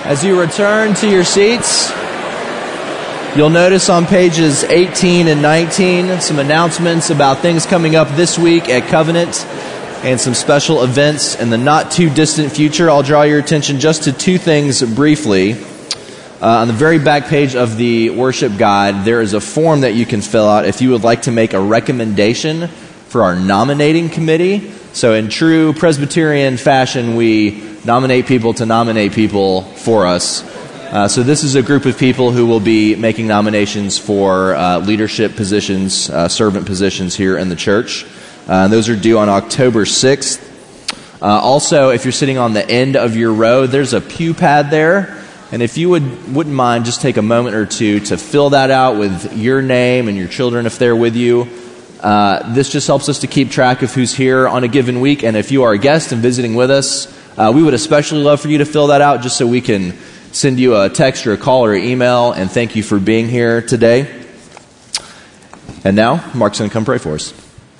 As you return to your seats, you'll notice on pages 18 and 19 some announcements about things coming up this week at Covenant and some special events in the not-too-distant future. I'll draw your attention just to two things briefly. On the very back page of the worship guide, there is a form that you can fill out if you would like to make a recommendation for our nominating committee. So in true Presbyterian fashion, we nominate people to nominate people for us. So this is a group of people who will be making nominations for leadership positions, servant positions here in the church. Those are due on October 6th. Also, if you're sitting on the end of your row, there's a pew pad there. And if you wouldn't mind, just take a moment or two to fill that out with your name and your children if they're with you. This just helps us to keep track of who's here on a given week. And if you are a guest and visiting with us, we would especially love for you to fill that out just so we can send you a text or a call or an email and thank you for being here today. And now, Mark's going to come pray for us.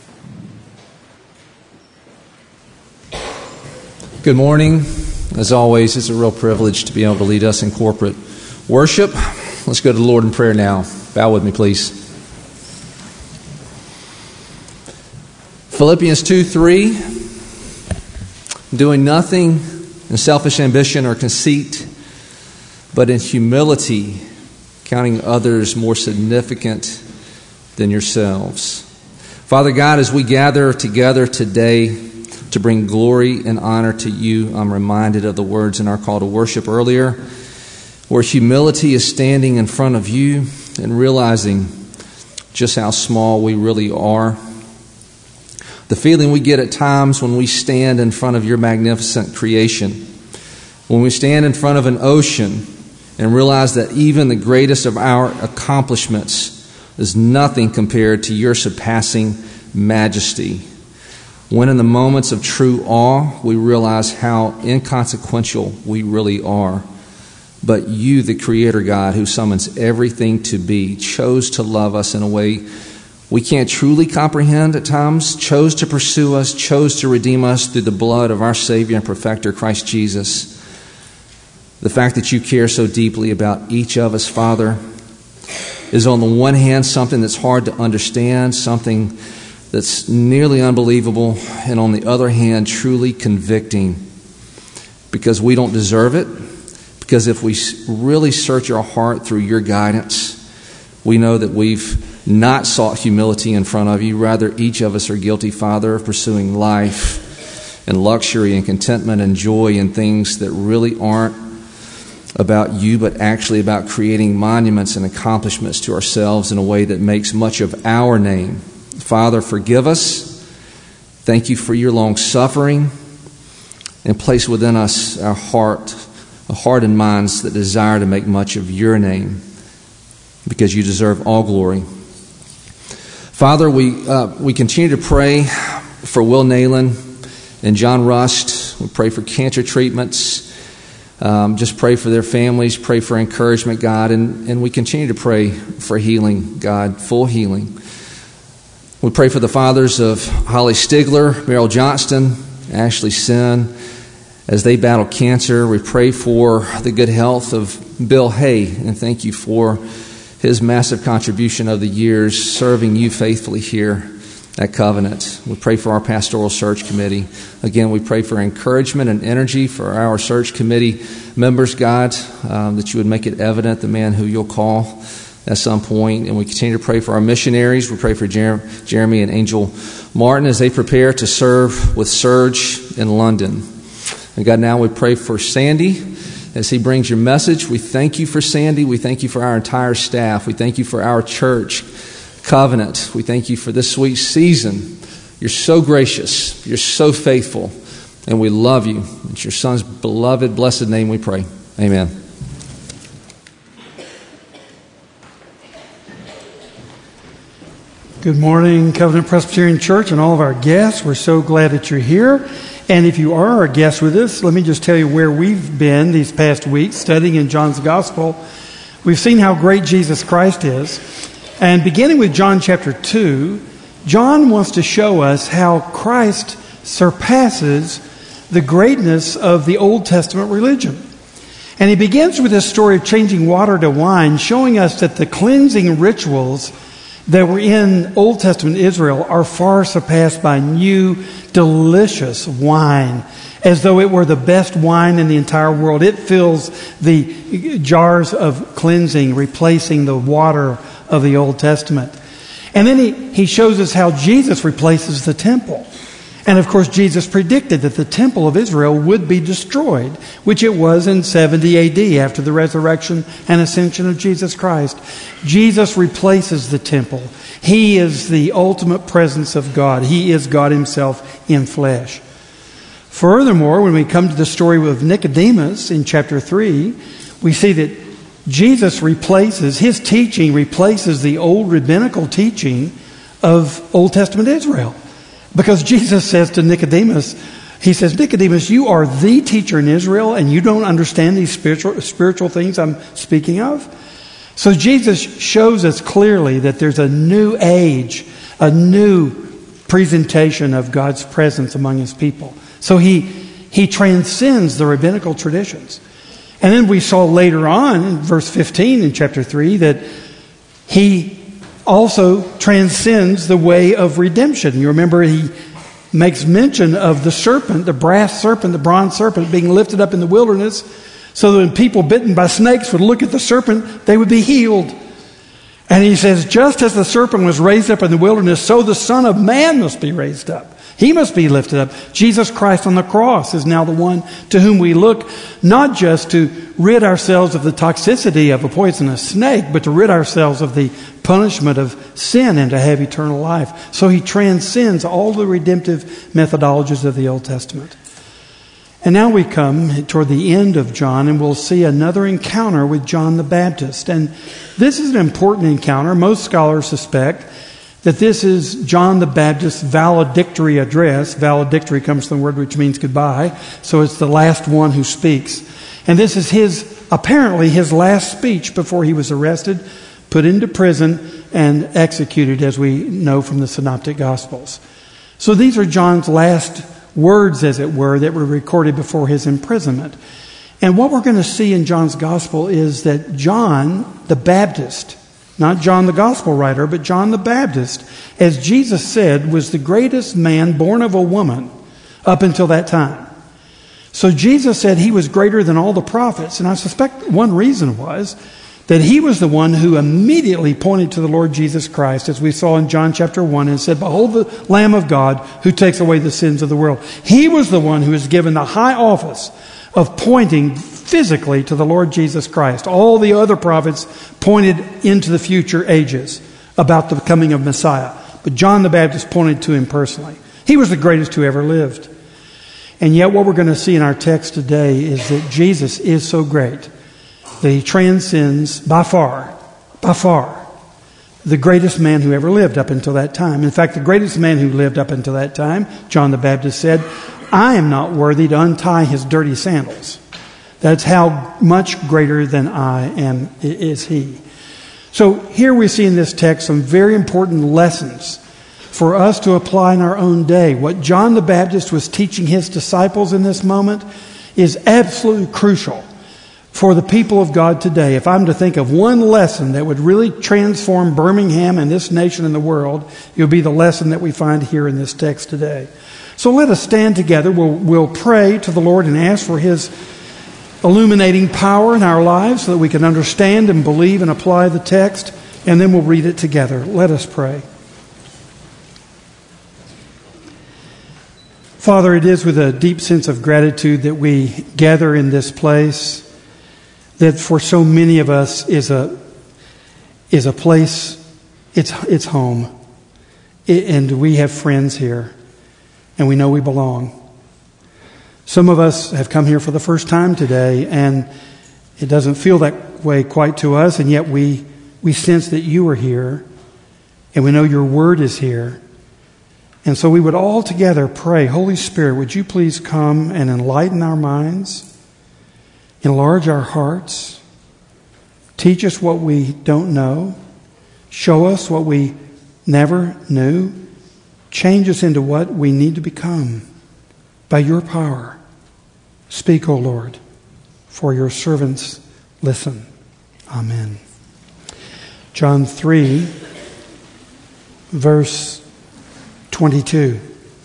Good morning. As always, it's a real privilege to be able to lead us in corporate worship. Let's go to the Lord in prayer now. Bow with me, please. Philippians 2:3, doing nothing in selfish ambition or conceit, but in humility, counting others more significant than yourselves. Father God, as we gather together today to bring glory and honor to you, I'm reminded of the words in our call to worship earlier, where humility is standing in front of you and realizing just how small we really are. The feeling we get at times when we stand in front of your magnificent creation, when we stand in front of an ocean and realize that even the greatest of our accomplishments is nothing compared to your surpassing majesty. When in the moments of true awe, we realize how inconsequential we really are. But you, the Creator God, who summons everything to be, chose to love us in a way we can't truly comprehend at times, chose to pursue us, chose to redeem us through the blood of our Savior and Perfecter, Christ Jesus. The fact that you care so deeply about each of us, Father, is on the one hand something that's hard to understand, something that's nearly unbelievable, and on the other hand, truly convicting, because we don't deserve it, because if we really search our heart through your guidance, we know that we've not sought humility in front of you. Rather, each of us are guilty, Father, of pursuing life and luxury and contentment and joy and things that really aren't about you, but actually about creating monuments and accomplishments to ourselves in a way that makes much of our name. Father, forgive us. Thank you for your long suffering, and place within us a heart and minds that desire to make much of your name, because you deserve all glory. Father, we continue to pray for Will Nayland and John Rust. We pray for cancer treatments. Just pray for their families. Pray for encouragement, God. And we continue to pray for healing, God, full healing. We pray for the fathers of Holly Stigler, Merrill Johnston, Ashley Sin, as they battle cancer. We pray for the good health of Bill Hay, and thank you for his massive contribution of the years serving you faithfully here at Covenant. We pray for our pastoral search committee. Again, we pray for encouragement and energy for our search committee members, God, that you would make it evident the man who you'll call at some point. And we continue to pray for our missionaries. We pray for Jeremy and Angel Martin as they prepare to serve with Surge in London. And God, now we pray for Sandy as he brings your message. We thank you for Sandy. We thank you for our entire staff. We thank you for our church, Covenant. We thank you for this sweet season. You're so gracious. You're so faithful. And we love you. It's your Son's beloved, blessed name we pray. Amen. Good morning, Covenant Presbyterian Church and all of our guests. We're so glad that you're here. And if you are a guest with us, let me just tell you where we've been these past weeks studying in John's Gospel. We've seen how great Jesus Christ is. And beginning with John chapter 2, John wants to show us how Christ surpasses the greatness of the Old Testament religion. And he begins with this story of changing water to wine, showing us that the cleansing rituals that were in Old Testament Israel are far surpassed by new, delicious wine, as though it were the best wine in the entire world. It fills the jars of cleansing, replacing the water of the Old Testament. And then he shows us how Jesus replaces the temple. And of course, Jesus predicted that the temple of Israel would be destroyed, which it was in 70 AD after the resurrection and ascension of Jesus Christ. Jesus replaces the temple. He is the ultimate presence of God. He is God himself in flesh. Furthermore, when we come to the story of Nicodemus in chapter 3, we see that Jesus replaces, his teaching replaces the old rabbinical teaching of Old Testament Israel. Because Jesus says to Nicodemus, he says, Nicodemus, you are the teacher in Israel and you don't understand these spiritual things I'm speaking of? So Jesus shows us clearly that there's a new age, a new presentation of God's presence among his people. So he transcends the rabbinical traditions. And then we saw later on in verse 15 in chapter 3 that he also transcends the way of redemption. You remember he makes mention of the serpent, the brass serpent, the bronze serpent being lifted up in the wilderness so that when people bitten by snakes would look at the serpent, they would be healed. And he says, just as the serpent was raised up in the wilderness, so the Son of Man must be raised up. He must be lifted up. Jesus Christ on the cross is now the one to whom we look, not just to rid ourselves of the toxicity of a poisonous snake, but to rid ourselves of the punishment of sin and to have eternal life. So he transcends all the redemptive methodologies of the Old Testament. And now we come toward the end of John and we'll see another encounter with John the Baptist. And this is an important encounter. Most scholars suspect that this is John the Baptist's valedictory address. Valedictory comes from the word which means goodbye. So it's the last one who speaks. And this is apparently his last speech before he was arrested, put into prison, and executed, as we know from the Synoptic Gospels. So these are John's last words, as it were, that were recorded before his imprisonment. And what we're going to see in John's Gospel is that John the Baptist, not John the Gospel writer, but John the Baptist, as Jesus said, was the greatest man born of a woman up until that time. So Jesus said he was greater than all the prophets. And I suspect one reason was that he was the one who immediately pointed to the Lord Jesus Christ, as we saw in John chapter 1, and said, behold the Lamb of God who takes away the sins of the world. He was the one who was given the high office of pointing physically to the Lord Jesus Christ. All the other prophets pointed into the future ages about the coming of Messiah. But John the Baptist pointed to him personally. He was the greatest who ever lived. And yet what we're going to see in our text today is that Jesus is so great that he transcends by far, the greatest man who ever lived up until that time. In fact, the greatest man who lived up until that time, John the Baptist said, I am not worthy to untie his dirty sandals. That's how much greater than I am is he. So here we see in this text some very important lessons for us to apply in our own day. What John the Baptist was teaching his disciples in this moment is absolutely crucial for the people of God today. If I'm to think of one lesson that would really transform Birmingham and this nation and the world, it would be the lesson that we find here in this text today. So let us stand together. We'll pray to the Lord and ask for his illuminating power in our lives so that we can understand and believe and apply the text, and then we'll read it together. Let us pray. Father, it is with a deep sense of gratitude that we gather in this place that for so many of us is a place, it's home. And we have friends here, and we know we belong. Some of us have come here for the first time today, and it doesn't feel that way quite to us, and yet we sense that you are here, and we know your word is here. And so we would all together pray, Holy Spirit, would you please come and enlighten our minds, enlarge our hearts, teach us what we don't know, show us what we never knew, change us into what we need to become by your power. Speak, O Lord, for your servants listen. Amen. John 3, verse 22.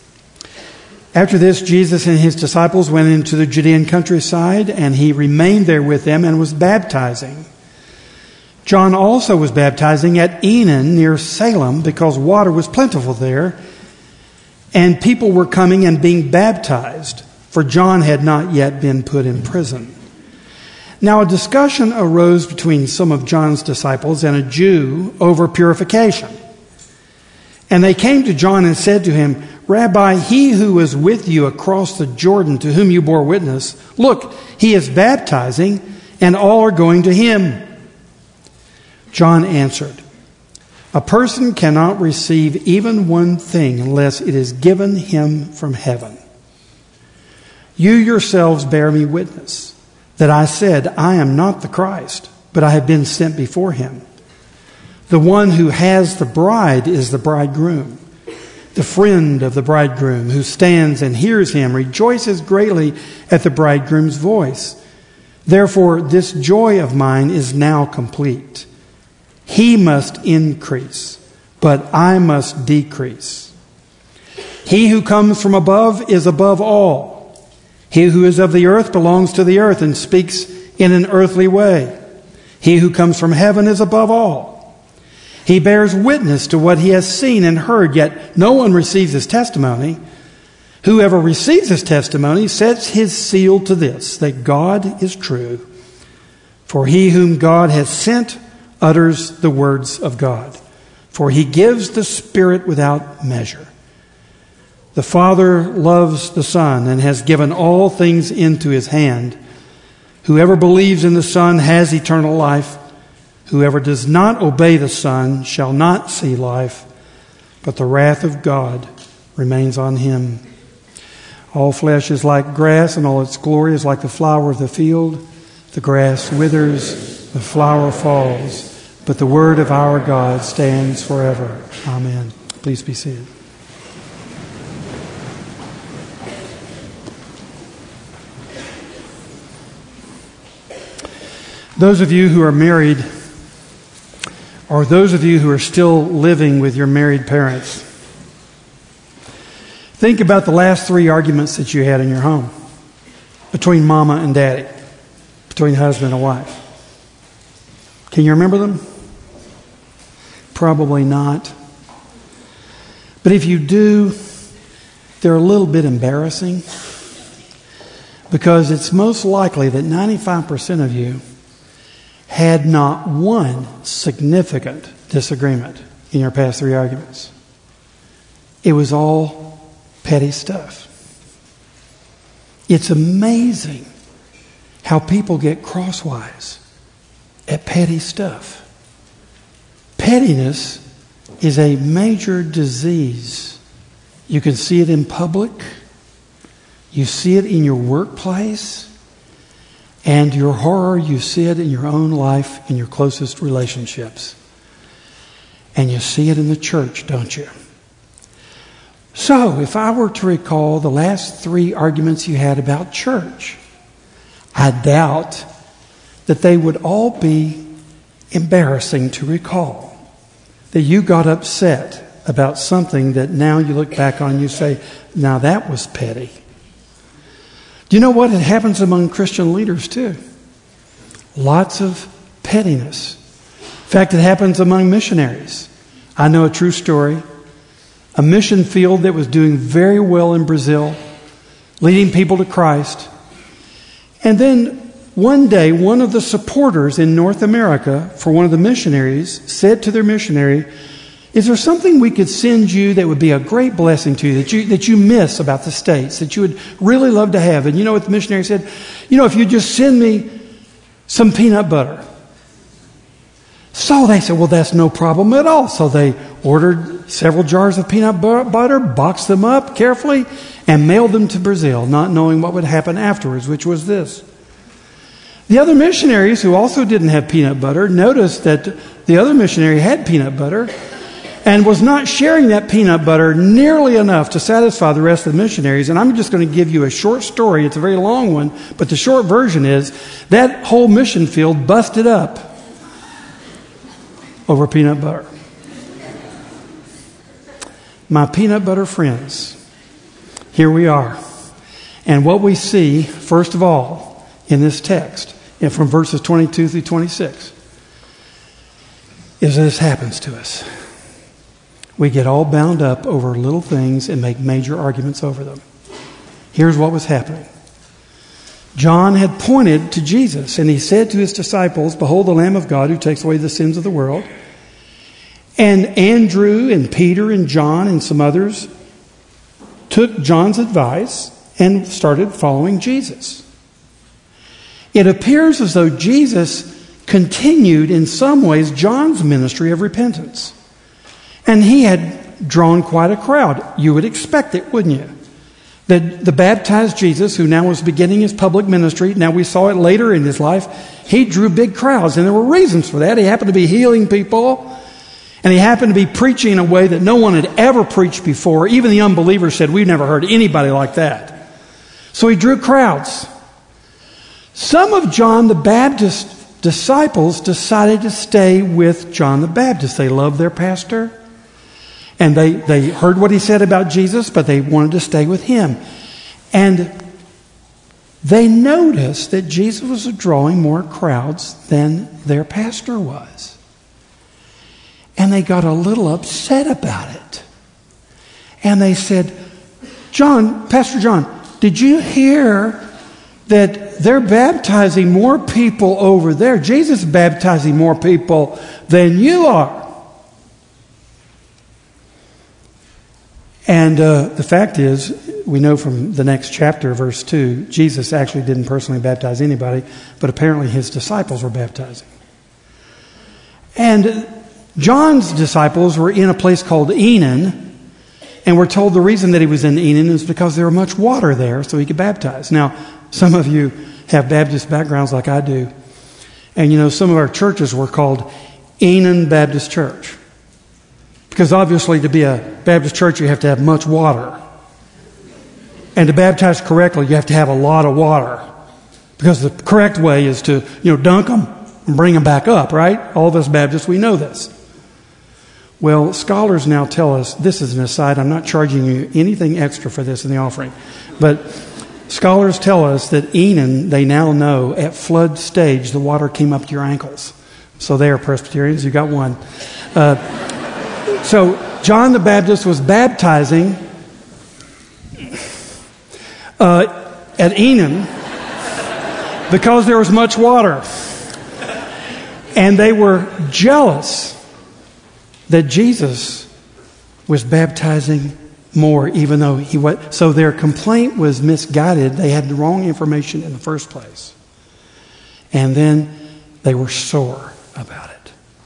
After this, Jesus and his disciples went into the Judean countryside, and he remained there with them and was baptizing. John also was baptizing at Enon near Salem because water was plentiful there, and people were coming and being baptized, for John had not yet been put in prison. Now a discussion arose between some of John's disciples and a Jew over purification. And they came to John and said to him, Rabbi, he who was with you across the Jordan, to whom you bore witness, look, he is baptizing, and all are going to him. John answered, a person cannot receive even one thing unless it is given him from heaven. You yourselves bear me witness that I said, I am not the Christ, but I have been sent before him. The one who has the bride is the bridegroom. The friend of the bridegroom who stands and hears him rejoices greatly at the bridegroom's voice. Therefore, this joy of mine is now complete. He must increase, but I must decrease. He who comes from above is above all. He who is of the earth belongs to the earth and speaks in an earthly way. He who comes from heaven is above all. He bears witness to what he has seen and heard, yet no one receives his testimony. Whoever receives his testimony sets his seal to this, that God is true. For he whom God has sent utters the words of God. For he gives the Spirit without measure. The Father loves the Son and has given all things into his hand. Whoever believes in the Son has eternal life. Whoever does not obey the Son shall not see life, but the wrath of God remains on him. All flesh is like grass, and all its glory is like the flower of the field. The grass withers, the flower falls, but the word of our God stands forever. Amen. Please be seated. Those of you who are married, or those of you who are still living with your married parents, think about the last 3 arguments that you had in your home between mama and daddy, between husband and wife. Can you remember them? Probably not. But if you do, they're a little bit embarrassing, because it's most likely that 95% of you had not one significant disagreement in your past 3 arguments. It was all petty stuff. It's amazing how people get crosswise at petty stuff. Pettiness is a major disease. You can see it in public. You see it in your workplace. And your horror, you see it in your own life, in your closest relationships. And you see it in the church, don't you? So, if I were to recall the last 3 arguments you had about church, I doubt that they would all be embarrassing to recall. That you got upset about something that now you look back on and you say, now that was petty. Do you know what? It happens among Christian leaders too. Lots of pettiness. In fact, it happens among missionaries. I know a true story. A mission field that was doing very well in Brazil, leading people to Christ. And then one day, one of the supporters in North America for one of the missionaries said to their missionary, is there something we could send you that would be a great blessing to you, that you miss about the States, that you would really love to have? And you know what the missionary said? If you just send me some peanut butter. So they said, well, that's no problem at all. So they ordered several jars of peanut butter, boxed them up carefully, and mailed them to Brazil, not knowing what would happen afterwards, which was this. The other missionaries who also didn't have peanut butter noticed that the other missionary had peanut butter. and was not sharing that peanut butter nearly enough to satisfy the rest of the missionaries. And I'm just going to give you a short story. It's a very long one, but the short version is that whole mission field busted up over peanut butter. My peanut butter friends, here we are. And what we see, first of all, in this text, and from verses 22 through 26, is that this happens to us. We get all bound up over little things and make major arguments over them. Here's what was happening. John had pointed to Jesus, and he said to his disciples, "Behold the Lamb of God who takes away the sins of the world." And Andrew and Peter and John and some others took John's advice and started following Jesus. It appears as though Jesus continued in some ways John's ministry of repentance. And he had drawn quite a crowd. You would expect it, wouldn't you? That the baptized Jesus, who now was beginning his public ministry, now we saw it later in his life, he drew big crowds. And there were reasons for that. He happened to be healing people. And he happened to be preaching in a way that no one had ever preached before. Even the unbelievers said, "We've never heard anybody like that." So he drew crowds. Some of John the Baptist's disciples decided to stay with John the Baptist. They loved their pastor. And they heard what he said about Jesus, but they wanted to stay with him. And they noticed that Jesus was drawing more crowds than their pastor was. And they got a little upset about it. And they said, Pastor John, did you hear that they're baptizing more people over there? Jesus is baptizing more people than you are. And the fact is, we know from the next chapter, verse 2, Jesus actually didn't personally baptize anybody, but apparently his disciples were baptizing. And John's disciples were in a place called Enon, and we're told the reason that he was in Enon is because there was much water there, so he could baptize. Now, some of you have Baptist backgrounds like I do, and you know some of our churches were called Enon Baptist Church. Because obviously to be a Baptist church, you have to have much water. And to baptize correctly, you have to have a lot of water. Because the correct way is to, dunk them and bring them back up, right? All of us Baptists, we know this. Well, scholars now tell us, this is an aside, I'm not charging you anything extra for this in the offering. But scholars tell us that Enon, they now know, at flood stage, the water came up to your ankles. So there, Presbyterians, you got one. So John the Baptist was baptizing at Enon because there was much water. And they were jealous that Jesus was baptizing more, even though he was. So their complaint was misguided. They had the wrong information in the first place. And then they were sore about it.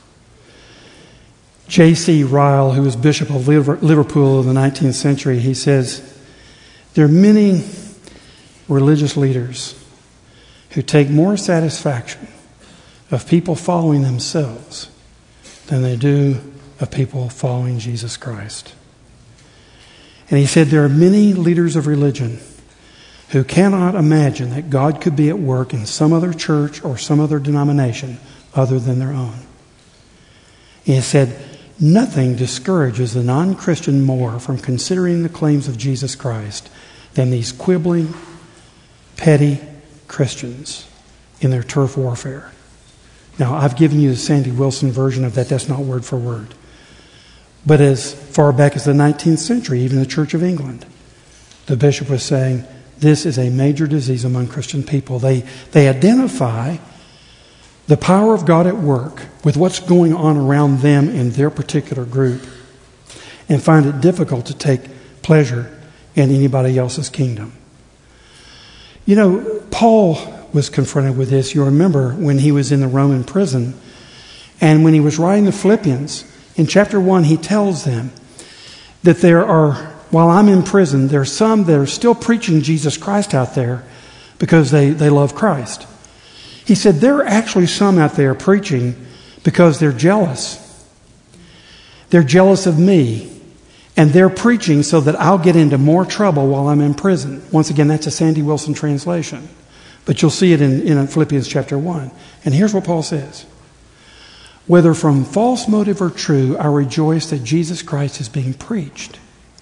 J.C. Ryle, who was Bishop of Liverpool in the 19th century, he says, there are many religious leaders who take more satisfaction of people following themselves than they do of people following Jesus Christ. And he said there are many leaders of religion who cannot imagine that God could be at work in some other church or some other denomination other than their own. He said, nothing discourages the non-Christian more from considering the claims of Jesus Christ than these quibbling, petty Christians in their turf warfare. Now, I've given you the Sandy Wilson version of that. That's not word for word. But as far back as the 19th century, even the Church of England, the bishop was saying, this is a major disease among Christian people. They identify the power of God at work with what's going on around them in their particular group and find it difficult to take pleasure in anybody else's kingdom. You know, Paul was confronted with this. You remember when he was in the Roman prison and when he was writing the Philippians, in chapter 1 he tells them that there are, while I'm in prison, there are some that are still preaching Jesus Christ out there because they love Christ. He said there are actually some out there preaching because they're jealous. They're jealous of me, and they're preaching so that I'll get into more trouble while I'm in prison. Once again, that's a Sandy Wilson translation. But you'll see it in Philippians chapter 1. And here's what Paul says. Whether from false motive or true, I rejoice that Jesus Christ is being preached.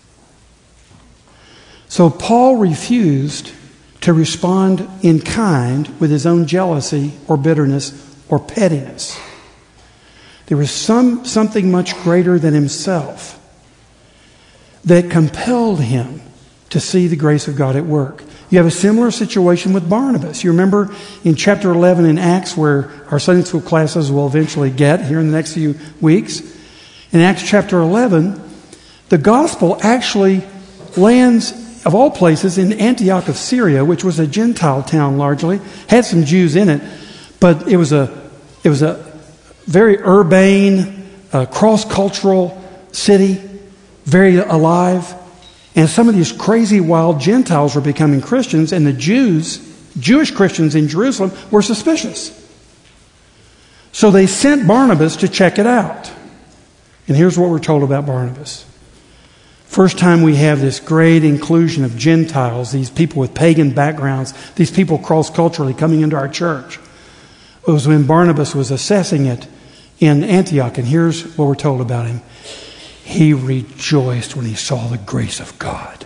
So Paul refused to respond in kind with his own jealousy or bitterness or pettiness. There was something much greater than himself that compelled him to see the grace of God at work. You have a similar situation with Barnabas. You remember in chapter 11 in Acts, where our Sunday school classes will eventually get here in the next few weeks. In Acts chapter 11, the gospel actually lands, of all places, in Antioch of Syria, which was a Gentile town largely. Had some Jews in it, but it was a very urbane, cross-cultural city, very alive. And some of these crazy, wild Gentiles were becoming Christians, and the Jewish Christians in Jerusalem, were suspicious. So they sent Barnabas to check it out. And here's what we're told about Barnabas. First time we have this great inclusion of Gentiles, these people with pagan backgrounds, these people cross-culturally coming into our church. It was when Barnabas was assessing it in Antioch, and here's what we're told about him. He rejoiced when he saw the grace of God.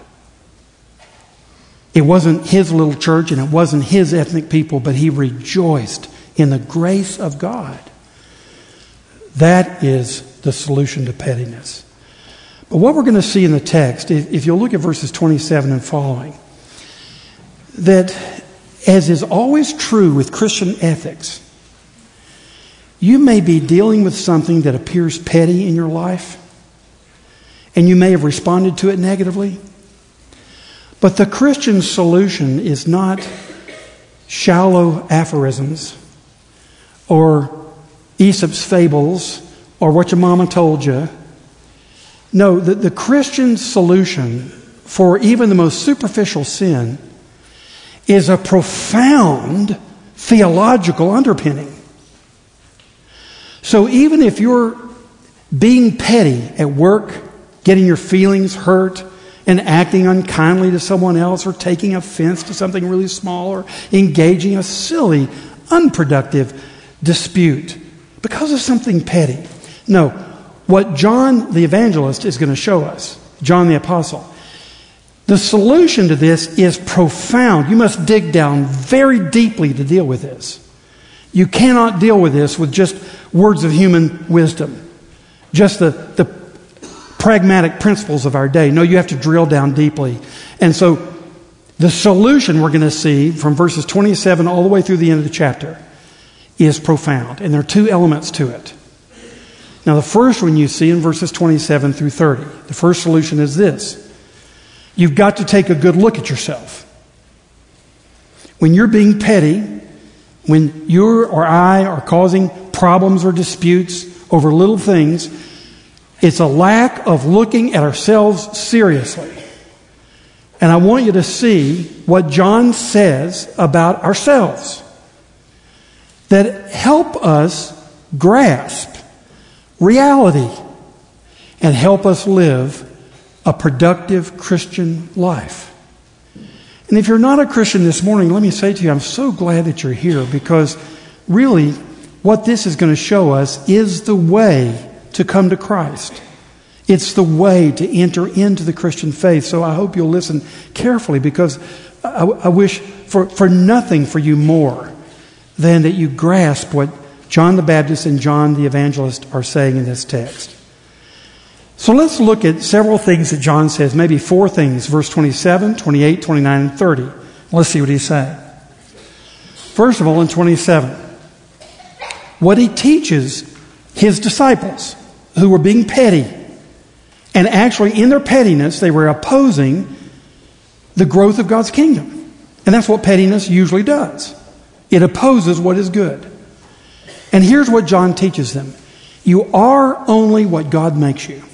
It wasn't his little church and it wasn't his ethnic people, but he rejoiced in the grace of God. That is the solution to pettiness. But what we're going to see in the text, if you'll look at verses 27 and following, that as is always true with Christian ethics, you may be dealing with something that appears petty in your life, and you may have responded to it negatively. But the Christian solution is not shallow aphorisms or Aesop's fables or what your mama told you. No, the Christian solution for even the most superficial sin is a profound theological underpinning. So even if you're being petty at work, getting your feelings hurt and acting unkindly to someone else or taking offense to something really small or engaging in a silly, unproductive dispute because of something petty. No, what John the evangelist is going to show us, John the apostle, the solution to this is profound. You must dig down very deeply to deal with this. You cannot deal with this with just words of human wisdom, just the pragmatic principles of our day. No, you have to drill down deeply. And so the solution we're going to see from verses 27 all the way through the end of the chapter is profound. And there are two elements to it. Now, the first one you see in verses 27 through 30. The first solution is this. You've got to take a good look at yourself. When you're being petty, when you or I are causing problems or disputes over little things, it's a lack of looking at ourselves seriously. And I want you to see what John says about ourselves that help us grasp reality and help us live a productive Christian life. And if you're not a Christian this morning, let me say to you, I'm so glad that you're here, because really what this is going to show us is the way to come to Christ. It's the way to enter into the Christian faith. So I hope you'll listen carefully, because I wish for nothing for you more than that you grasp what John the Baptist and John the Evangelist are saying in this text. So let's look at several things that John says, maybe four things, verse 27, 28, 29, and 30. Let's see what he's saying. First of all, in 27, what he teaches his disciples who were being petty, and actually in their pettiness, they were opposing the growth of God's kingdom. And that's what pettiness usually does. It opposes what is good. And here's what John teaches them. You are only what God makes you.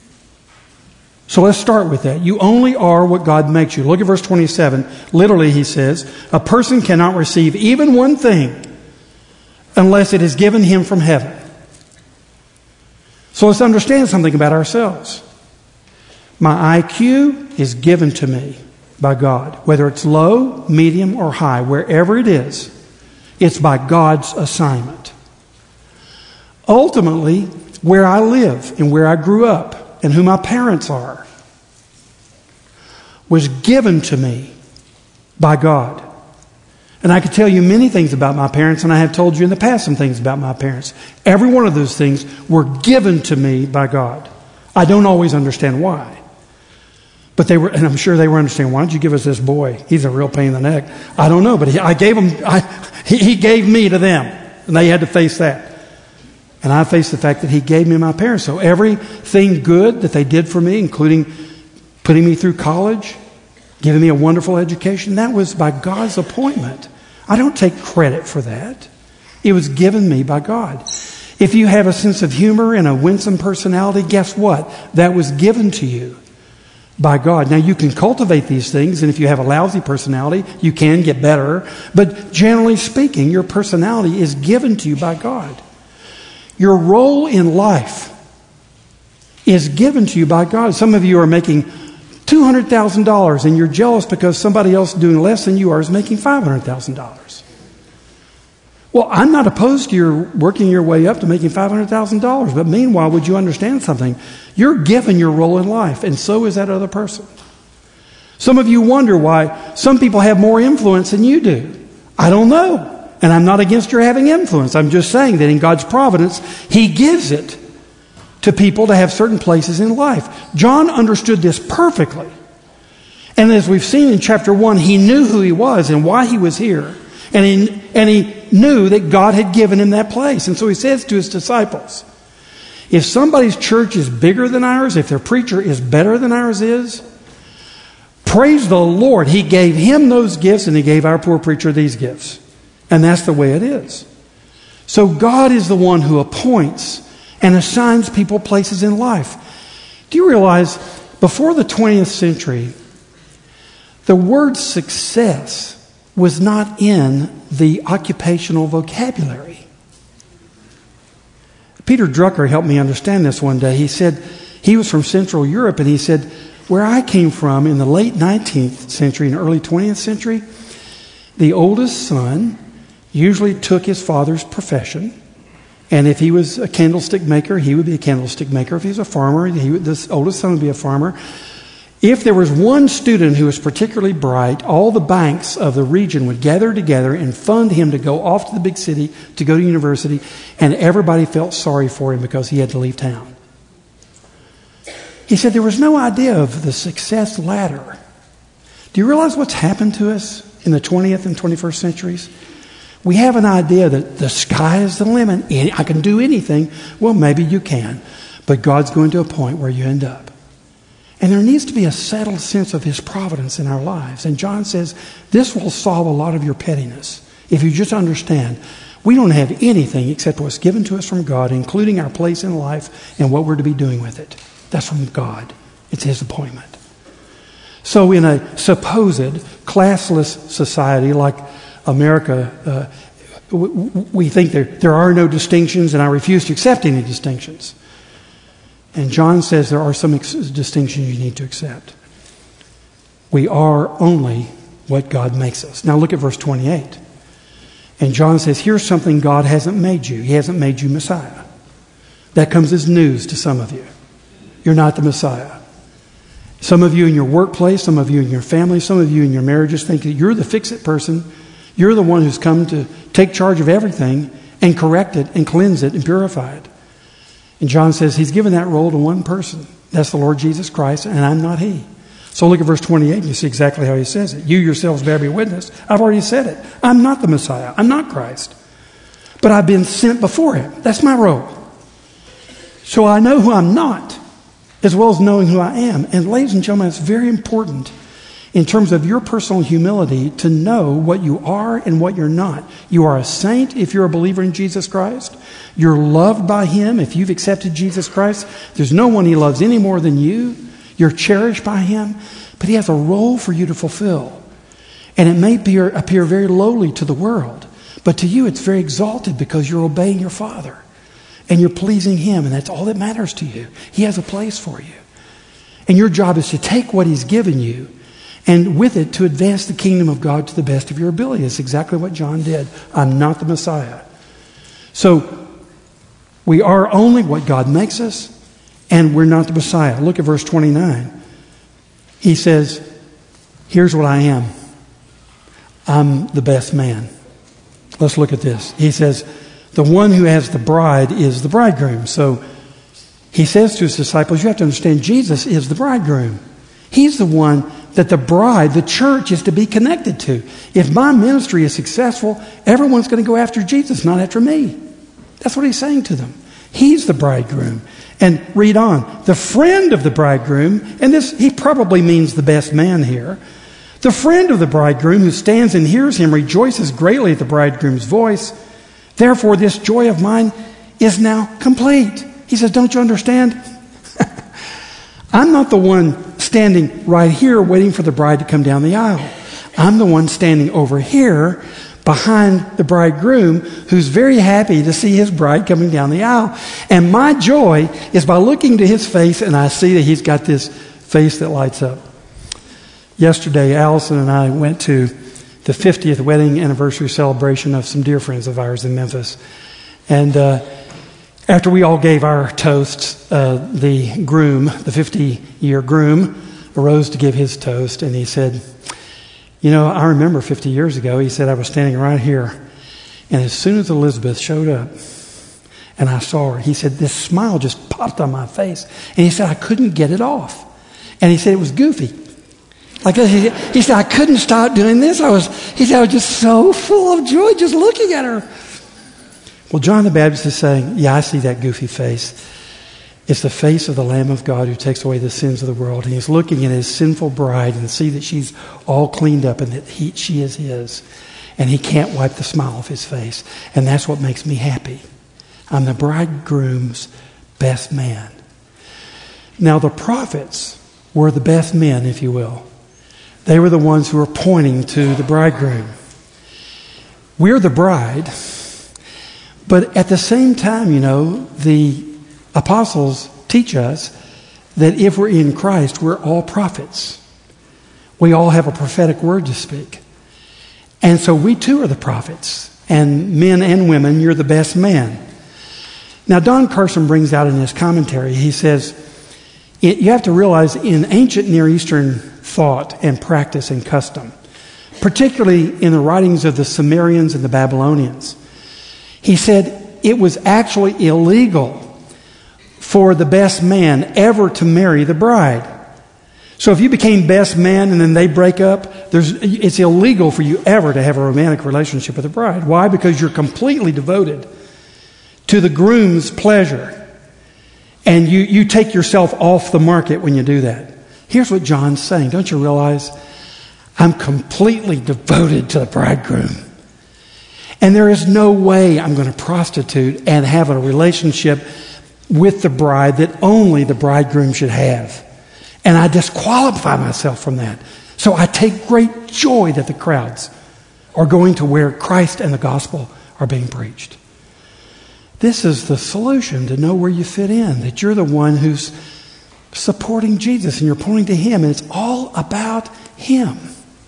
So let's start with that. You only are what God makes you. Look at verse 27. Literally, he says, a person cannot receive even one thing unless it is given him from heaven. So let's understand something about ourselves. My IQ is given to me by God. Whether it's low, medium, or high, wherever it is, it's by God's assignment. Ultimately, where I live and where I grew up and who my parents are was given to me by God. And I could tell you many things about my parents, and I have told you in the past some things about my parents. Every one of those things were given to me by God. I don't always understand why. But they were, and I'm sure they were understanding, why don't you give us this boy? He's a real pain in the neck. I don't know, but he gave me to them, and they had to face that. And I faced the fact that he gave me my parents. So everything good that they did for me, including putting me through college, giving me a wonderful education, that was by God's appointment. I don't take credit for that. It was given me by God. If you have a sense of humor and a winsome personality, guess what? That was given to you by God. Now, you can cultivate these things, and if you have a lousy personality, you can get better. But generally speaking, your personality is given to you by God. Your role in life is given to you by God. Some of you are making $200,000, and you're jealous because somebody else doing less than you are is making $500,000. Well, I'm not opposed to your working your way up to making $500,000, but meanwhile, would you understand something? You're given your role in life, and so is that other person. Some of you wonder why some people have more influence than you do. I don't know, and I'm not against your having influence. I'm just saying that in God's providence, He gives it to people to have certain places in life. John understood this perfectly. And as we've seen in chapter 1, he knew who he was and why he was here. And he knew that God had given him that place. And so he says to his disciples, if somebody's church is bigger than ours, if their preacher is better than ours is, praise the Lord. He gave him those gifts, and He gave our poor preacher these gifts. And that's the way it is. So God is the one who appoints and assigns people places in life. Do you realize, before the 20th century, the word success was not in the occupational vocabulary. Peter Drucker helped me understand this one day. He said, he was from Central Europe, and he said, where I came from in the late 19th century and early 20th century, the oldest son usually took his father's profession. And if he was a candlestick maker, he would be a candlestick maker. If he was a farmer, this oldest son would be a farmer. If there was one student who was particularly bright, all the banks of the region would gather together and fund him to go off to the big city to go to university, and everybody felt sorry for him because he had to leave town. He said there was no idea of the success ladder. Do you realize what's happened to us in the 20th and 21st centuries? We have an idea that the sky is the limit. I can do anything. Well, maybe you can, but God's going to a point where you end up. And there needs to be a settled sense of His providence in our lives. And John says this will solve a lot of your pettiness. If you just understand, we don't have anything except what's given to us from God, including our place in life and what we're to be doing with it. That's from God. It's His appointment. So in a supposed classless society like America, we think there are no distinctions, and I refuse to accept any distinctions. And John says there are some distinctions you need to accept. We are only what God makes us. Now look at verse 28. And John says, here's something God hasn't made you. He hasn't made you Messiah. That comes as news to some of you. You're not the Messiah. Some of you in your workplace, some of you in your family, some of you in your marriages think that you're the fix-it person. You're the one who's come to take charge of everything and correct it and cleanse it and purify it. And John says He's given that role to one person. That's the Lord Jesus Christ, and I'm not He. So look at verse 28 and you see exactly how He says it. You yourselves bear me witness. I've already said it. I'm not the Messiah. I'm not Christ. But I've been sent before Him. That's my role. So I know who I'm not, as well as knowing who I am. And ladies and gentlemen, it's very important in terms of your personal humility to know what you are and what you're not. You are a saint if you're a believer in Jesus Christ. You're loved by Him if you've accepted Jesus Christ. There's no one He loves any more than you. You're cherished by Him. But He has a role for you to fulfill. And it may appear very lowly to the world. But to you it's very exalted because you're obeying your Father. and you're pleasing Him, and that's all that matters to you. He has a place for you. And your job is to take what He's given you and with it to advance the kingdom of God to the best of your ability. That's exactly what John did. I'm not the Messiah. So we are only what God makes us, and we're not the Messiah. Look at verse 29. He says, here's what I am. I'm the best man. Let's look at this. He says, the one who has the bride is the bridegroom. So he says to his disciples, you have to understand Jesus is the bridegroom. He's the one that the bride, the church, is to be connected to. If my ministry is successful, everyone's going to go after Jesus, not after me. That's what he's saying to them. He's the bridegroom. And read on. The friend of the bridegroom, and this, he probably means the best man here. The friend of the bridegroom who stands and hears him rejoices greatly at the bridegroom's voice. Therefore, this joy of mine is now complete. He says, don't you understand? I'm not the one standing right here waiting for the bride to come down the aisle. I'm the one standing over here behind the bridegroom who's very happy to see his bride coming down the aisle. And my joy is by looking to his face and I see that he's got this face that lights up. Yesterday, Allison and I went to the 50th wedding anniversary celebration of some dear friends of ours in Memphis. And after we all gave our toasts, the groom, the 50-year groom, arose to give his toast, and he said, you know, I remember 50 years ago, he said, I was standing right here, and as soon as Elizabeth showed up, and I saw her, he said, this smile just popped on my face, and he said, I couldn't get it off. And he said, it was goofy. Like he said, I couldn't stop doing this. I was just so full of joy just looking at her. Well, John the Baptist is saying, yeah, I see that goofy face. It's the face of the Lamb of God who takes away the sins of the world. And he's looking at his sinful bride and see that she's all cleaned up and that she is his. And he can't wipe the smile off his face. And that's what makes me happy. I'm the bridegroom's best man. Now, the prophets were the best men, if you will. They were the ones who were pointing to the bridegroom. We're the bride. But at the same time, you know, the apostles teach us that if we're in Christ, we're all prophets. We all have a prophetic word to speak. And so we too are the prophets. And men and women, you're the best man. Now, Don Carson brings out in his commentary, he says, you have to realize in ancient Near Eastern thought and practice and custom, particularly in the writings of the Sumerians and the Babylonians, he said it was actually illegal for the best man ever to marry the bride. So if you became best man and then they break up, it's illegal for you ever to have a romantic relationship with the bride. Why? Because you're completely devoted to the groom's pleasure. And you take yourself off the market when you do that. Here's what John's saying. Don't you realize? I'm completely devoted to the bridegroom. And there is no way I'm going to prostitute and have a relationship with the bride that only the bridegroom should have. And I disqualify myself from that. So I take great joy that the crowds are going to where Christ and the gospel are being preached. This is the solution to know where you fit in, that you're the one who's supporting Jesus and you're pointing to Him, and it's all about Him.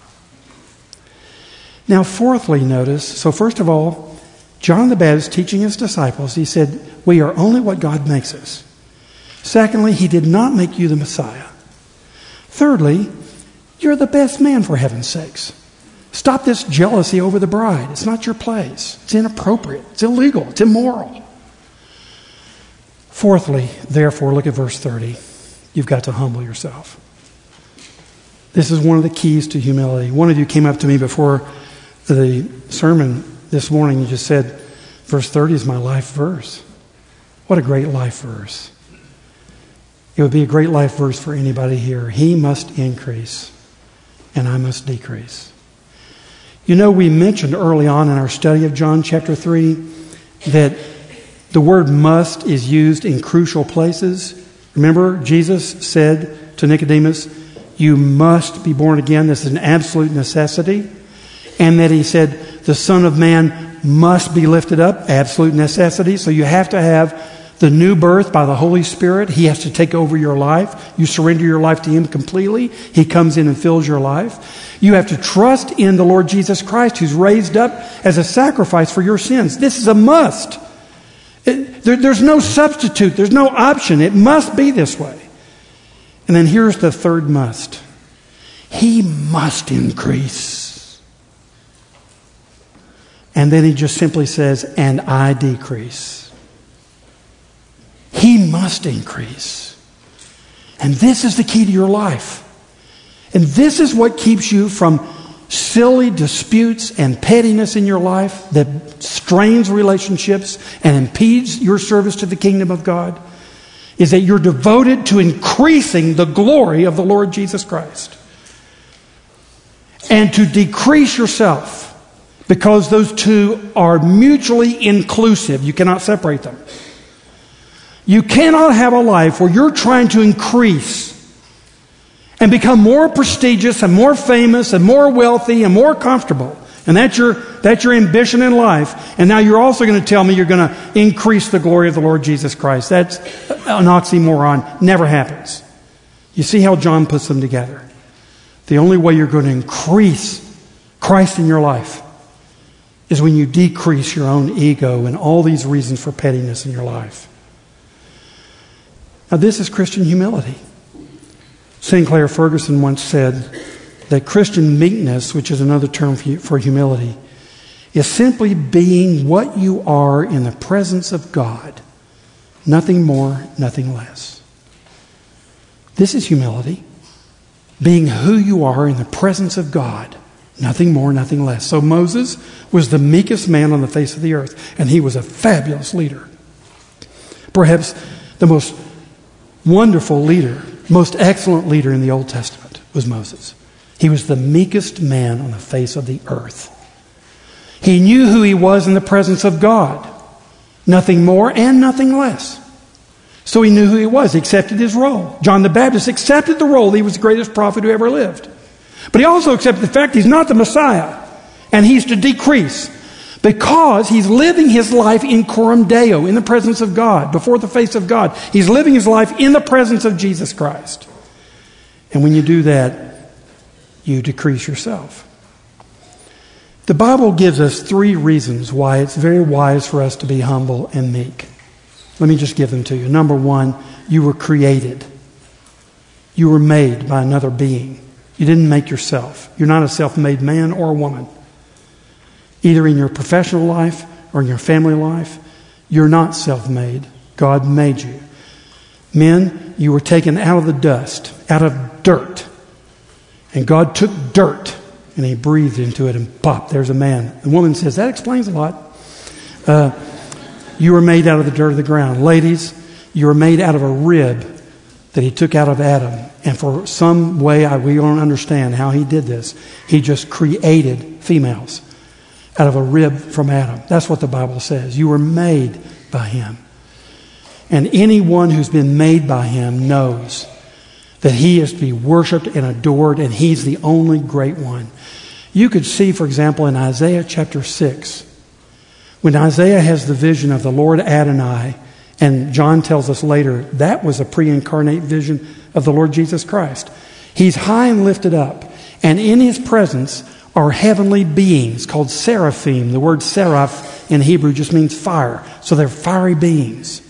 Now, fourthly, notice, so first of all, John the Baptist teaching his disciples, he said, we are only what God makes us. Secondly, He did not make you the Messiah. Thirdly, you're the best man, for heaven's sakes. Stop this jealousy over the bride. It's not your place. It's inappropriate. It's illegal. It's immoral. Fourthly, therefore, look at verse 30. You've got to humble yourself. This is one of the keys to humility. One of you came up to me before the sermon this morning and just said, verse 30 is my life verse. What a great life verse. It would be a great life verse for anybody here. He must increase and I must decrease. You know, we mentioned early on in our study of John chapter 3 that the word must is used in crucial places. Remember, Jesus said to Nicodemus, you must be born again. This is an absolute necessity. And that He said, the Son of Man must be lifted up, absolute necessity. So you have to have the new birth by the Holy Spirit. He has to take over your life. You surrender your life to Him completely. He comes in and fills your life. You have to trust in the Lord Jesus Christ, who's raised up as a sacrifice for your sins. This is a must. There's no substitute. There's no option. It must be this way. And then here's the third must. He must increase. And then he just simply says, and I decrease. He must increase. And this is the key to your life. And this is what keeps you from silly disputes and pettiness in your life that strains relationships and impedes your service to the kingdom of God, is that you're devoted to increasing the glory of the Lord Jesus Christ. And to decrease yourself, because those two are mutually inclusive. You cannot separate them. You cannot have a life where you're trying to increase and become more prestigious and more famous and more wealthy and more comfortable. And that's your ambition in life. And now you're also going to tell me you're going to increase the glory of the Lord Jesus Christ. That's an oxymoron. Never happens. You see how John puts them together. The only way you're going to increase Christ in your life is when you decrease your own ego and all these reasons for pettiness in your life. Now, this is Christian humility. Sinclair Ferguson once said that Christian meekness, which is another term for humility, is simply being what you are in the presence of God. Nothing more, nothing less. This is humility. Being who you are in the presence of God. Nothing more, nothing less. So Moses was the meekest man on the face of the earth, and he was a fabulous leader. Perhaps the most wonderful leader, most excellent leader in the Old Testament was Moses. He was the meekest man on the face of the earth. He knew who he was in the presence of God. Nothing more and nothing less. So he knew who he was. He accepted his role. John the Baptist accepted the role. He was the greatest prophet who ever lived. But he also accepted the fact he's not the Messiah. And he's to decrease. Because he's living his life in coram Deo, in the presence of God, before the face of God. He's living his life in the presence of Jesus Christ. And when you do that, you decrease yourself. The Bible gives us 3 reasons why it's very wise for us to be humble and meek. Let me just give them to you. Number 1, you were created. You were made by another being. You didn't make yourself. You're not a self-made man or a woman. Either in your professional life or in your family life, you're not self-made. God made you. Men, you were taken out of the dust, out of dirt. And God took dirt and He breathed into it and pop, there's a man. The woman says, that explains a lot. You were made out of the dirt of the ground. Ladies, you were made out of a rib that He took out of Adam. And for some way, we don't understand how He did this. He just created females out of a rib from Adam. That's what the Bible says. You were made by Him. And anyone who's been made by Him knows that He is to be worshipped and adored, and He's the only great one. You could see, for example, in Isaiah chapter 6, when Isaiah has the vision of the Lord Adonai, and John tells us later that was a pre-incarnate vision of the Lord Jesus Christ. He's high and lifted up, and in His presence are heavenly beings called seraphim. The word seraph in Hebrew just means fire. So they're fiery beings.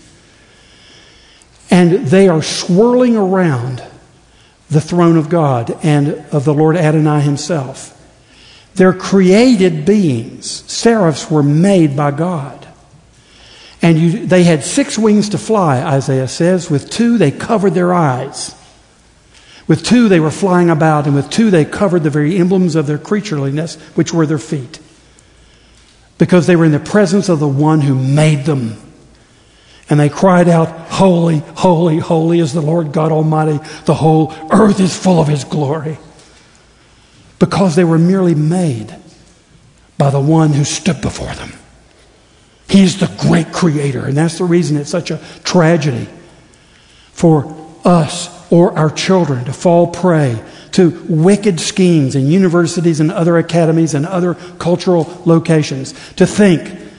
And they are swirling around the throne of God and of the Lord Adonai Himself. They're created beings. Seraphs were made by God. And they had 6 wings to fly, Isaiah says. With 2, they covered their eyes. With 2, they were flying about. And with 2, they covered the very emblems of their creatureliness, which were their feet. Because they were in the presence of the one who made them. And they cried out, holy, holy, holy is the Lord God Almighty. The whole earth is full of His glory. Because they were merely made by the one who stood before them. He's the great creator. And that's the reason it's such a tragedy for us or our children to fall prey to wicked schemes in universities and other academies and other cultural locations. To think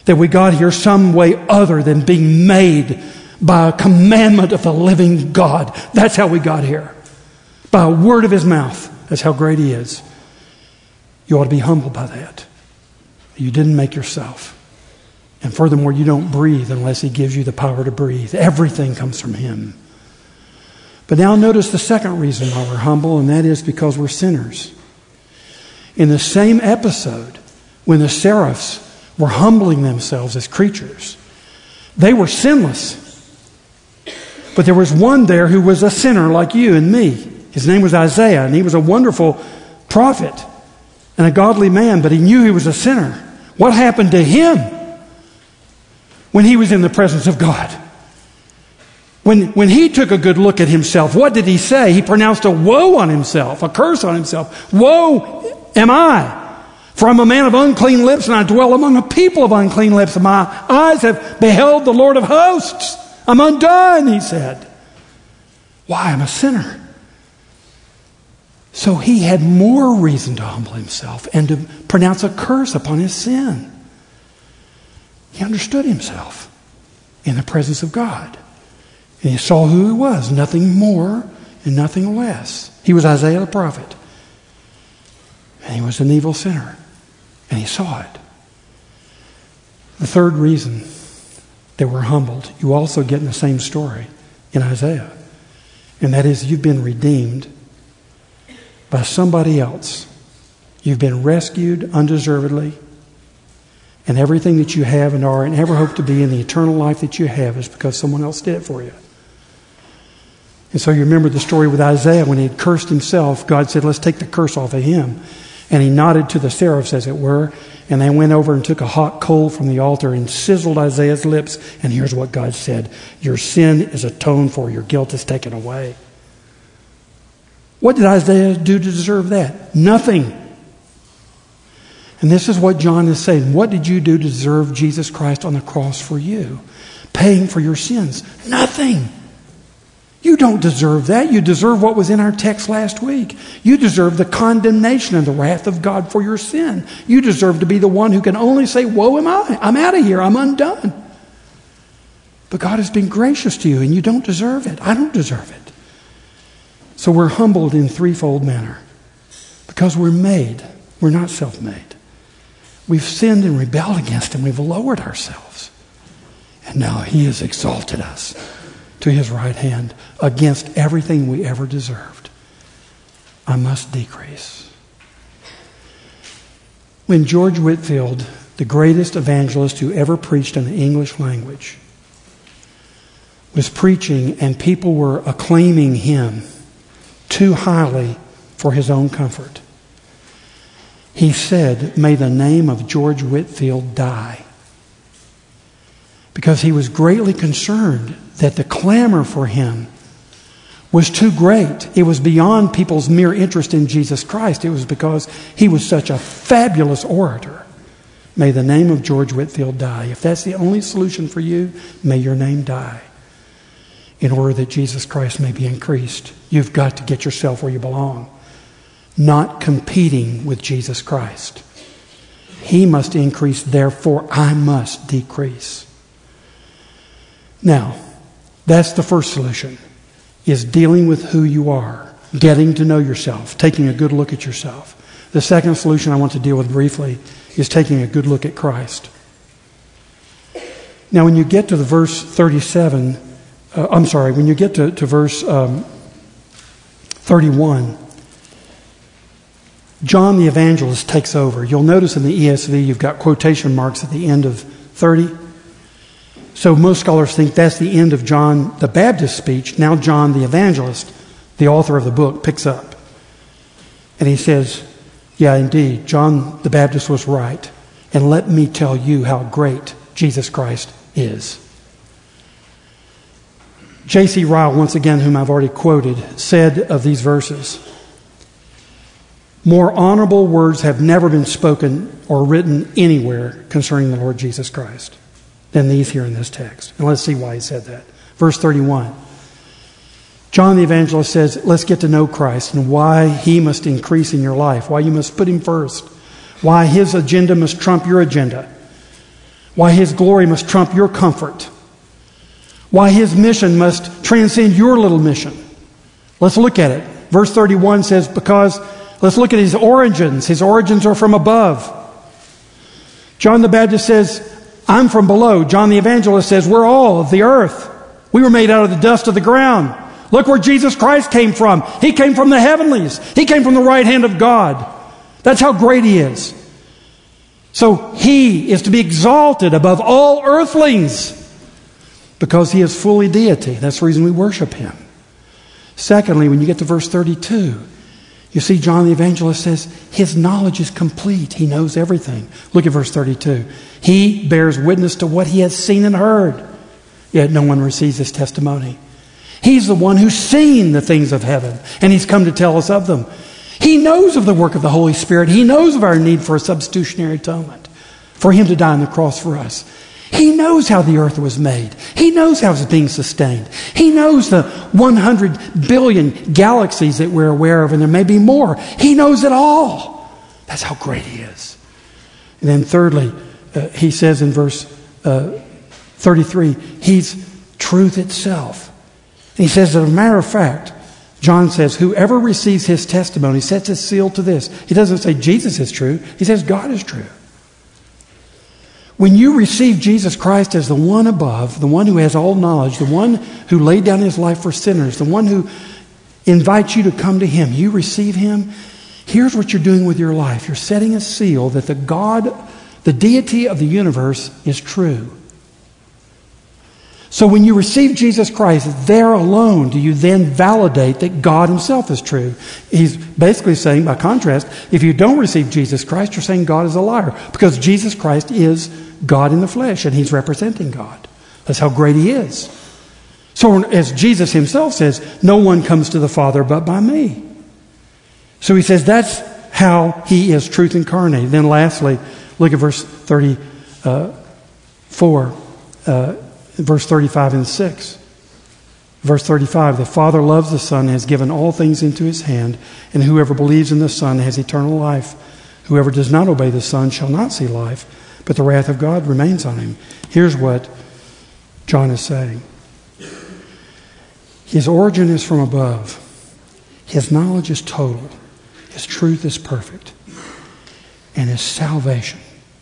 that we got here some way other than being made by a commandment of the living God. That's how we got here. By a word of His mouth. That's how great He is. You ought to be humbled by that. You didn't make yourself. And furthermore, you don't breathe unless He gives you the power to breathe. Everything comes from Him. But now notice the second reason why we're humble, and that is because we're sinners. In the same episode, when the seraphs were humbling themselves as creatures, they were sinless. But there was one there who was a sinner like you and me. His name was Isaiah, and he was a wonderful prophet and a godly man, but he knew he was a sinner. What happened to him when he was in the presence of God? When he took a good look at himself, what did he say? He pronounced a woe on himself, a curse on himself. Woe am I, for I'm a man of unclean lips, and I dwell among a people of unclean lips, and my eyes have beheld the Lord of hosts. I'm undone, he said. Why? I'm a sinner. So he had more reason to humble himself and to pronounce a curse upon his sin. He understood himself in the presence of God. And he saw who he was, nothing more and nothing less. He was Isaiah the prophet. And he was an evil sinner. And he saw it. The third reason that we're humbled, you also get in the same story in Isaiah. And that is, you've been redeemed by somebody else. You've been rescued undeservedly. And everything that you have and are and ever hope to be in the eternal life that you have is because someone else did it for you. And so you remember the story with Isaiah when he had cursed himself. God said, let's take the curse off of him. And he nodded to the seraphs, as it were, and they went over and took a hot coal from the altar and sizzled Isaiah's lips. And here's what God said: your sin is atoned for, your guilt is taken away. What did Isaiah do to deserve that? Nothing. And this is what John is saying. What did you do to deserve Jesus Christ on the cross for you? Paying for your sins. Nothing. You don't deserve that. You deserve what was in our text last week. You deserve the condemnation and the wrath of God for your sin. You deserve to be the one who can only say, woe am I. I'm out of here. I'm undone. But God has been gracious to you, and you don't deserve it. I don't deserve it. So we're humbled in threefold manner. Because we're made. We're not self-made. We've sinned and rebelled against Him. We've lowered ourselves. And now He has exalted us to His right hand against everything we ever deserved. I must decrease. When George Whitefield, the greatest evangelist who ever preached in the English language, was preaching and people were acclaiming him too highly for his own comfort, he said, may the name of George Whitefield die. Because he was greatly concerned that the clamor for him was too great. It was beyond people's mere interest in Jesus Christ. It was because he was such a fabulous orator. May the name of George Whitefield die. If that's the only solution for you, may your name die. In order that Jesus Christ may be increased, you've got to get yourself where you belong. Not competing with Jesus Christ. He must increase, therefore I must decrease. Now, that's the first solution, is dealing with who you are, getting to know yourself, taking a good look at yourself. The second solution I want to deal with briefly is taking a good look at Christ. Now, when you get to the verse 37, when you get to verse 31, John the Evangelist takes over. You'll notice in the ESV you've got quotation marks at the end of 30. So most scholars think that's the end of John the Baptist's speech. Now John the Evangelist, the author of the book, picks up. And he says, yeah, indeed, John the Baptist was right. And let me tell you how great Jesus Christ is. J.C. Ryle, once again, whom I've already quoted, said of these verses, more honorable words have never been spoken or written anywhere concerning the Lord Jesus Christ than these here in this text. And let's see why he said that. Verse 31. John the Evangelist says, let's get to know Christ and why He must increase in your life, why you must put Him first, why His agenda must trump your agenda, Why His glory must trump your comfort. Why His mission must transcend your little mission. Let's look at it. Verse 31 says, let's look at His origins. His origins are from above. John the Baptist says, I'm from below. John the Evangelist says, we're all of the earth. We were made out of the dust of the ground. Look where Jesus Christ came from. He came from the heavenlies. He came from the right hand of God. That's how great He is. So He is to be exalted above all earthlings because He is fully deity. That's the reason we worship Him. Secondly, when you get to verse 32, you see John the Evangelist says His knowledge is complete. He knows everything. Look at verse 32. He bears witness to what He has seen and heard, yet no one receives His testimony. He's the one who's seen the things of heaven, and He's come to tell us of them. He knows of the work of the Holy Spirit. He knows of our need for a substitutionary atonement, for Him to die on the cross for us. He knows how the earth was made. He knows how it's being sustained. He knows the 100 billion galaxies that we're aware of, and there may be more. He knows it all. That's how great He is. And then thirdly, He says in verse 33, He's truth itself. And He says, as a matter of fact, John says, whoever receives His testimony sets His seal to this. He doesn't say Jesus is true. He says God is true. When you receive Jesus Christ as the one above, the one who has all knowledge, the one who laid down His life for sinners, the one who invites you to come to Him, you receive Him, here's what you're doing with your life. You're setting a seal that the deity of the universe is true. So when you receive Jesus Christ, there alone do you then validate that God Himself is true. He's basically saying, by contrast, if you don't receive Jesus Christ, you're saying God is a liar, because Jesus Christ is God in the flesh, and He's representing God. That's how great He is. So as Jesus Himself says, no one comes to the Father but by me. So He says that's how He is truth incarnate. Then lastly, look at verse 34. Verse 35 and 6. Verse 35, the Father loves the Son and has given all things into His hand, and whoever believes in the Son has eternal life. Whoever does not obey the Son shall not see life, but the wrath of God remains on him. Here's what John is saying. His origin is from above. His knowledge is total. His truth is perfect. And His salvation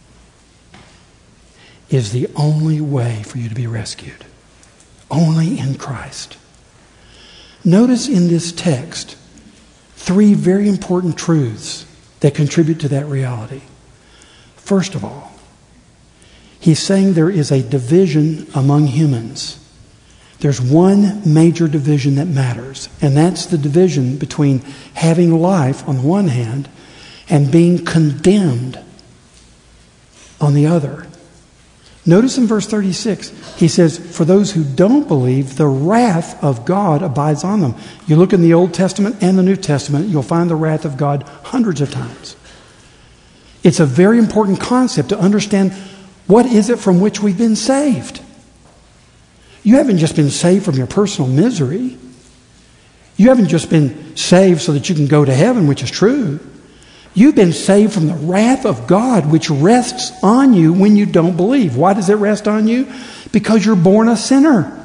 is the only way for you to be rescued. Only in Christ. Notice in this text 3 very important truths that contribute to that reality. First of all, He's saying there is a division among humans. There's one major division that matters, and that's the division between having life on the one hand and being condemned on the other. Notice in verse 36, He says, for those who don't believe, the wrath of God abides on them. You look in the Old Testament and the New Testament, you'll find the wrath of God hundreds of times. It's a very important concept to understand what is it from which we've been saved. You haven't just been saved from your personal misery. You haven't just been saved so that you can go to heaven, which is true. You've been saved from the wrath of God, which rests on you when you don't believe. Why does it rest on you? Because you're born a sinner.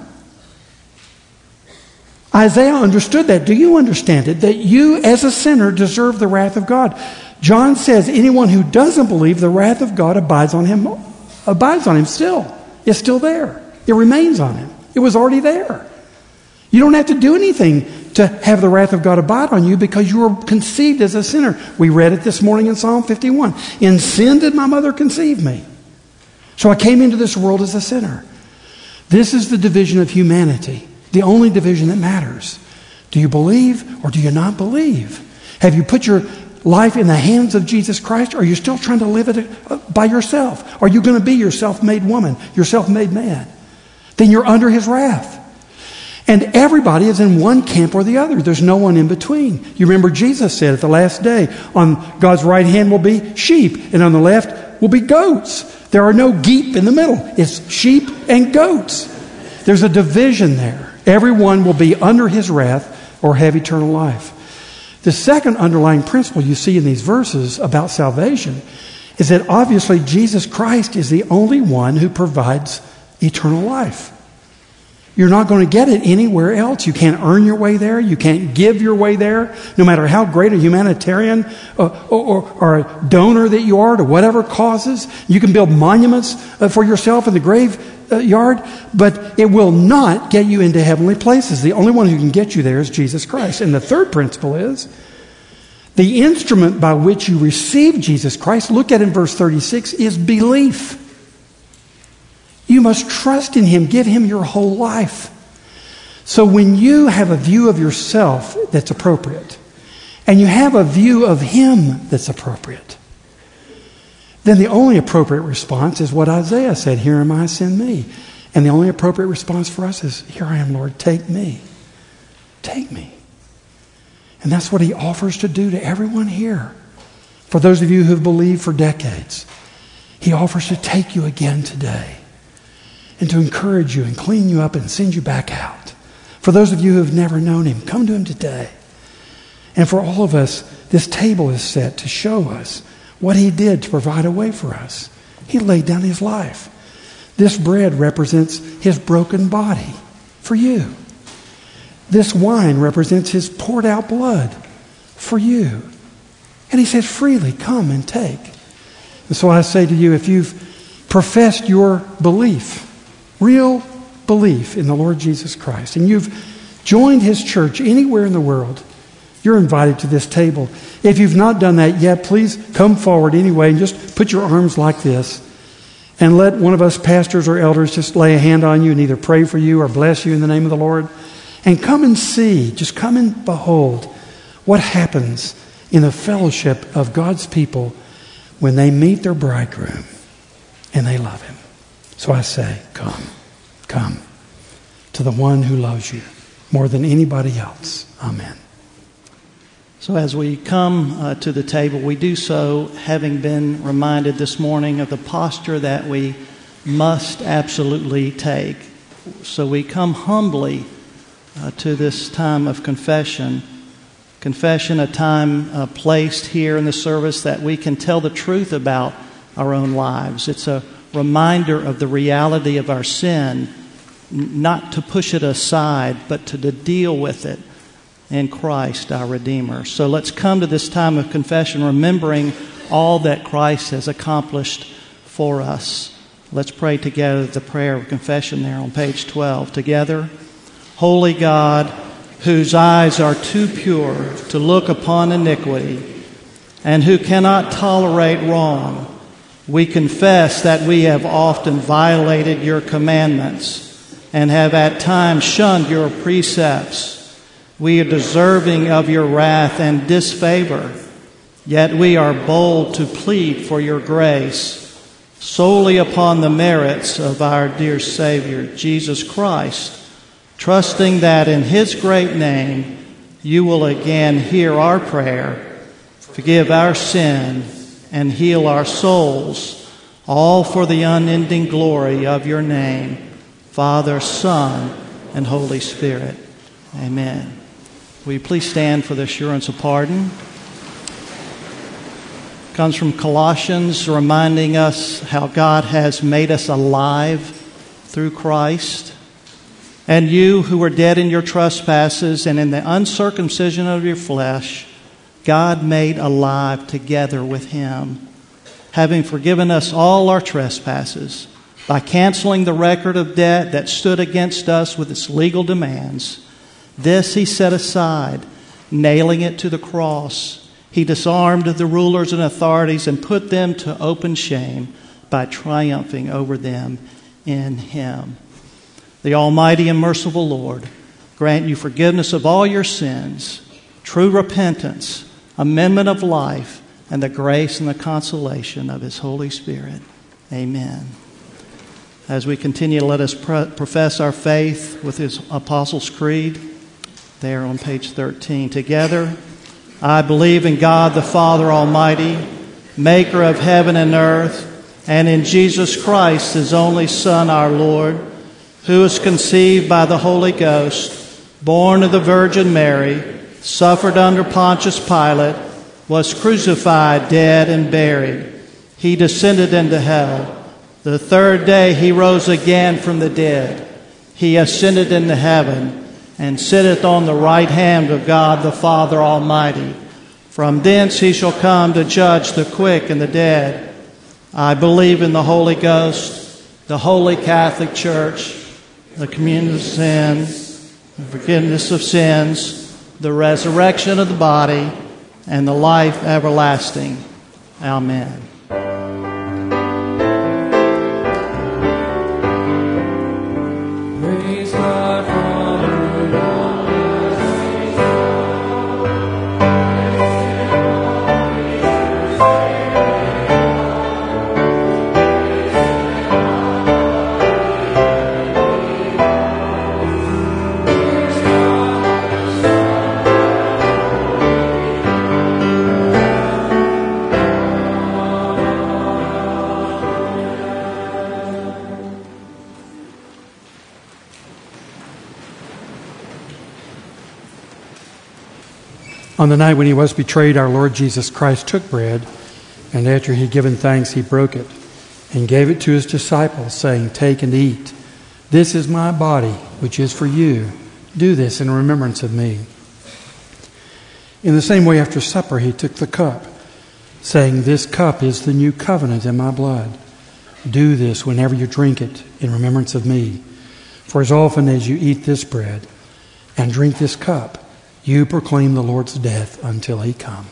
Isaiah understood that. Do you understand it? That you, as a sinner, deserve the wrath of God. John says anyone who doesn't believe, the wrath of God abides on him still. It's still there. It remains on him. It was already there. You don't have to do anything to have the wrath of God abide on you because you were conceived as a sinner. We read it this morning in Psalm 51. In sin did my mother conceive me. So I came into this world as a sinner. This is the division of humanity, the only division that matters. Do you believe or do you not believe? Have you put your life in the hands of Jesus Christ, or are you still trying to live it by yourself? Are you going to be your self-made woman, your self-made man? Then you're under His wrath. And everybody is in one camp or the other. There's no one in between. You remember Jesus said at the last day, on God's right hand will be sheep, and on the left will be goats. There are no geep in the middle. It's sheep and goats. There's a division there. Everyone will be under His wrath or have eternal life. The second underlying principle you see in these verses about salvation is that obviously Jesus Christ is the only one who provides eternal life. You're not going to get it anywhere else. You can't earn your way there. You can't give your way there. No matter how great a humanitarian or a donor that you are to whatever causes. You can build monuments for yourself in the graveyard, but it will not get you into heavenly places. The only one who can get you there is Jesus Christ. And the third principle is the instrument by which you receive Jesus Christ, look at in verse 36, is belief. You must trust in Him. Give Him your whole life. So when you have a view of yourself that's appropriate, and you have a view of Him that's appropriate, then the only appropriate response is what Isaiah said, "Here am I, send me." And the only appropriate response for us is, "Here I am, Lord, take me. Take me." And that's what He offers to do to everyone here. For those of you who have believed for decades, He offers to take you again today and to encourage you and clean you up and send you back out. For those of you who have never known Him, come to Him today. And for all of us, this table is set to show us what He did to provide a way for us. He laid down His life. This bread represents His broken body for you. This wine represents His poured out blood for you. And He says, freely come and take. And so I say to you, if you've professed your belief, real belief in the Lord Jesus Christ, and you've joined His church anywhere in the world, you're invited to this table. If you've not done that yet, please come forward anyway and just put your arms like this and let one of us pastors or elders just lay a hand on you and either pray for you or bless you in the name of the Lord. And come and see, just come and behold what happens in the fellowship of God's people when they meet their bridegroom and they love Him. So I say, come to the one who loves you more than anybody else. Amen. So as we come to the table, we do so having been reminded this morning of the posture that we must absolutely take. So we come humbly to this time of confession. Confession, a time placed here in the service that we can tell the truth about our own lives. It's a reminder of the reality of our sin, not to push it aside, but to deal with it in Christ, our Redeemer. So let's come to this time of confession, remembering all that Christ has accomplished for us. Let's pray together the prayer of confession there on page 12. Together, Holy God, whose eyes are too pure to look upon iniquity, and who cannot tolerate wrong, we confess that we have often violated your commandments and have at times shunned your precepts. We are deserving of your wrath and disfavor, yet we are bold to plead for your grace solely upon the merits of our dear Savior, Jesus Christ, trusting that in His great name you will again hear our prayer, forgive our sin, and heal our souls, all for the unending glory of your name, Father, Son, and Holy Spirit. Amen. Will you please stand for the assurance of pardon? It comes from Colossians, reminding us how God has made us alive through Christ. And you who were dead in your trespasses and in the uncircumcision of your flesh, God made alive together with Him, having forgiven us all our trespasses by canceling the record of debt that stood against us with its legal demands. This He set aside, nailing it to the cross. He disarmed the rulers and authorities and put them to open shame by triumphing over them in Him. The Almighty and merciful Lord grant you forgiveness of all your sins, true repentance, amendment of life, and the grace and the consolation of His Holy Spirit. Amen. As we continue, let us profess our faith with His Apostles' Creed there on page 13. Together, I believe in God the Father Almighty, maker of heaven and earth, and in Jesus Christ, His only Son, our Lord, who was conceived by the Holy Ghost, born of the Virgin Mary, suffered under Pontius Pilate, was crucified, dead, and buried. He descended into hell. The third day he rose again from the dead. He ascended into heaven and sitteth on the right hand of God the Father Almighty. From thence he shall come to judge the quick and the dead. I believe in the Holy Ghost, the Holy Catholic Church, the communion of sin, the forgiveness of sins, the resurrection of the body, and the life everlasting. Amen. Praise God from On the night when he was betrayed, our Lord Jesus Christ took bread, and after he had given thanks, he broke it and gave it to his disciples, saying, "Take and eat. This is my body, which is for you. Do this in remembrance of me." In the same way, after supper, he took the cup, saying, "This cup is the new covenant in my blood. Do this whenever you drink it in remembrance of me. For as often as you eat this bread and drink this cup, you proclaim the Lord's death until he come."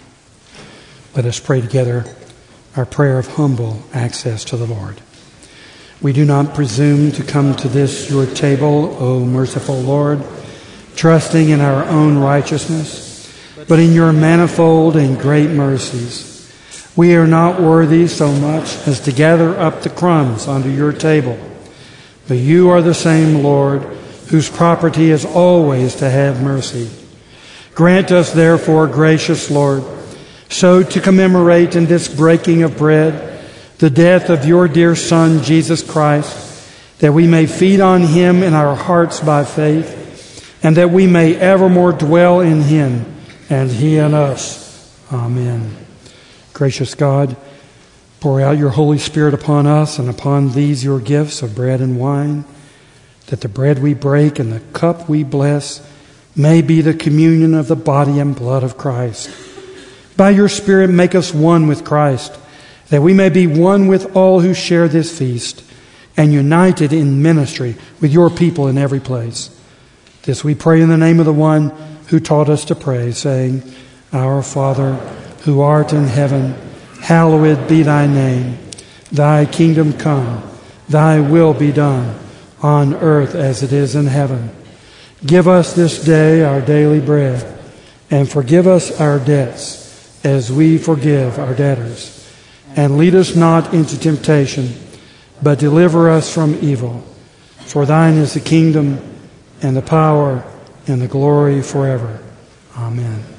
Let us pray together our prayer of humble access to the Lord. We do not presume to come to this your table, O merciful Lord, trusting in our own righteousness, but in your manifold and great mercies. We are not worthy so much as to gather up the crumbs onto your table, but you are the same Lord, whose property is always to have mercy. Grant us, therefore, gracious Lord, so to commemorate in this breaking of bread the death of your dear Son, Jesus Christ, that we may feed on him in our hearts by faith, and that we may evermore dwell in him and he in us. Amen. Gracious God, pour out your Holy Spirit upon us and upon these your gifts of bread and wine, that the bread we break and the cup we bless may be the communion of the body and blood of Christ. By your Spirit, make us one with Christ, that we may be one with all who share this feast, and united in ministry with your people in every place. This we pray in the name of the one who taught us to pray, saying, Our Father, who art in heaven, hallowed be thy name. Thy kingdom come, thy will be done, on earth as it is in heaven. Give us this day our daily bread, and forgive us our debts as we forgive our debtors. And lead us not into temptation, but deliver us from evil. For thine is the kingdom, and the power, and the glory forever. Amen.